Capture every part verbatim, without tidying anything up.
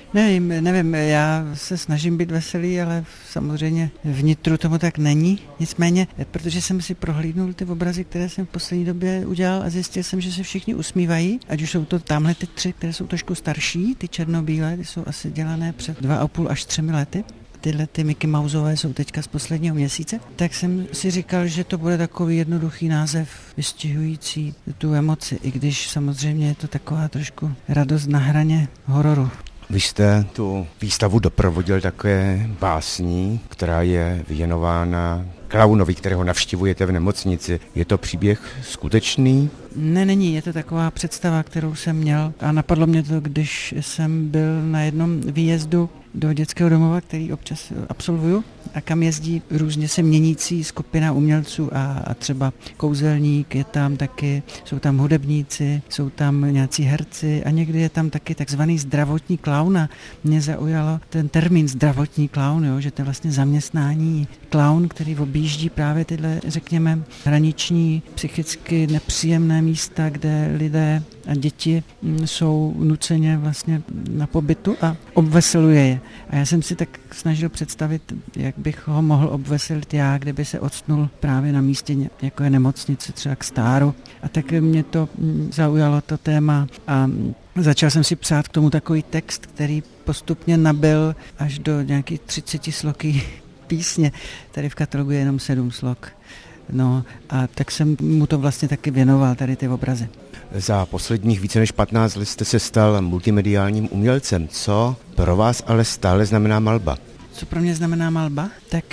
Nevím, nevím, já se snažím být veselý, ale samozřejmě vnitru tomu tak není. Nicméně, protože jsem si prohlídnul ty obrazy, které jsem v poslední době udělal a zjistil jsem, že se všichni usmívají, ať už jsou to tamhle ty tři, které jsou trošku starší, ty černobílé, ty jsou asi dělané před dva a půl až třemi lety. Tyhle ty Mickey Mouseové jsou teďka z posledního měsíce, tak jsem si říkal, že to bude takový jednoduchý název vystihující tu emoci, i když samozřejmě je to taková trošku radost na hraně hororu. Vy jste tu výstavu doprovodil také básní, která je věnována klaunovi, kterého navštěvujete v nemocnici. Je to příběh skutečný? Ne, není, je to taková představa, kterou jsem měl a napadlo mě to, když jsem byl na jednom výjezdu do dětského domova, který občas absolvuju a kam jezdí různě se měnící skupina umělců a, a třeba kouzelník, je tam taky, jsou tam hudebníci, jsou tam nějací herci a někdy je tam taky takzvaný zdravotní klaun a mě zaujalo ten termín zdravotní klaun, jo, že to je vlastně zaměstnání klaun, který objíždí právě tyhle, řekněme, hraniční, psychicky nepříjemné místa, kde lidé a děti jsou nuceně vlastně na pobytu a obveseluje je. A já jsem si tak snažil představit, jak bych ho mohl obveselit já, kdyby se odstnul právě na místě, jako je nemocnice, třeba k Stáru. A tak mě to zaujalo to téma a začal jsem si psát k tomu takový text, který postupně nabyl až do nějakých třiceti sloký písně. Tady v katalogu je jenom sedm slok. No a tak jsem mu to vlastně taky věnoval, tady ty obrazy. Za posledních více než patnáct let jste se stal multimediálním umělcem. Co pro vás ale stále znamená malba? Co pro mě znamená malba? Tak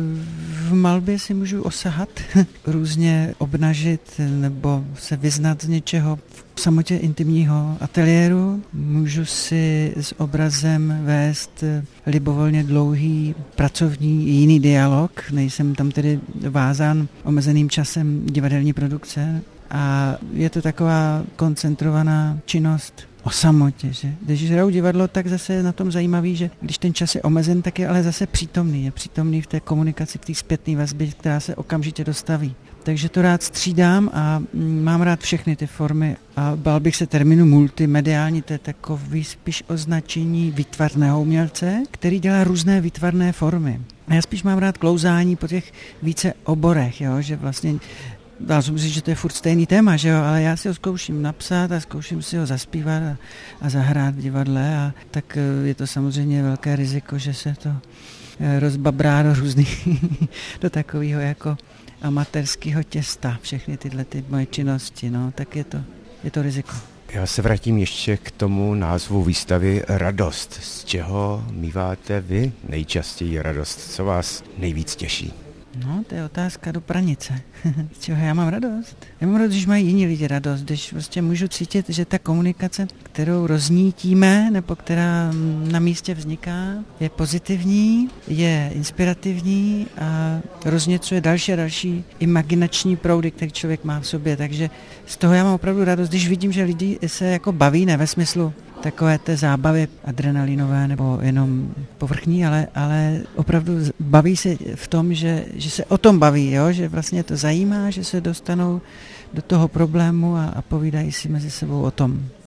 v malbě si můžu osahat, různě obnažit nebo se vyznat z něčeho v samotě intimního ateliéru. Můžu si s obrazem vést libovolně dlouhý pracovní jiný dialog. Nejsem tam tedy vázán omezeným časem divadelní produkce. A je to taková koncentrovaná činnost o samotě, že? Když hraju divadlo, tak zase je na tom zajímavý, že když ten čas je omezen, tak je ale zase přítomný. Je přítomný v té komunikaci, v té zpětné vazbě, která se okamžitě dostaví. Takže to rád střídám a mám rád všechny ty formy a bál bych se termínu multimediální, to je takový spíš označení výtvarného umělce, který dělá různé výtvarné formy. A já spíš mám rád klouzání po těch více oborech, jo? Že vlastně dá jsem říct, že to je furt stejný téma, že jo, ale já si ho zkouším napsat a zkouším si ho zaspívat a, a zahrát v divadle a tak je to samozřejmě velké riziko, že se to rozbabrá do různých, do takového jako amatérského těsta, všechny tyhle ty moje činnosti, no, tak je to, je to riziko. Já se vrátím ještě k tomu názvu výstavy Radost. Z čeho míváte vy nejčastěji radost? Co vás nejvíc těší? No, to je otázka do pranice. Z čeho já mám radost? Já mám radost, když mají jiní lidi radost, když prostě můžu cítit, že ta komunikace, kterou roznítíme, nebo která na místě vzniká, je pozitivní, je inspirativní a rozněcuje další a další imaginační proudy, který člověk má v sobě. Takže z toho já mám opravdu radost, když vidím, že lidi se jako baví, ne ve smyslu takové té zábavy adrenalinové nebo jenom povrchní, ale, ale opravdu baví se v tom, že, že se o tom baví, jo? Že vlastně to zajímá, že se dostanou do toho problému a, a povídají si mezi sebou o tom.